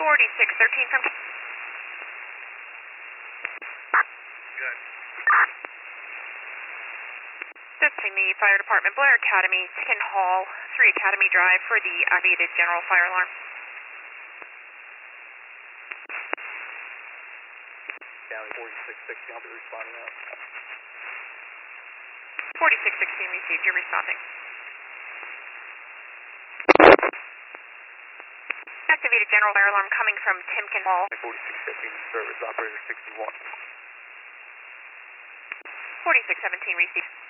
4613 from... Good. This is the Fire Department, Blair Academy, Ticken Hall, 3 Academy Drive for the activated general fire alarm. County 4616, I'll be responding out. 4616 received, you're responding. Activated general fire alarm coming from Timken Hall. 4615, service operator 61. 4617 received.